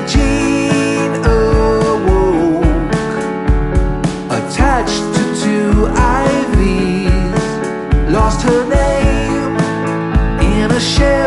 Jean awoke, attached to two IVs, lost her name in a shell.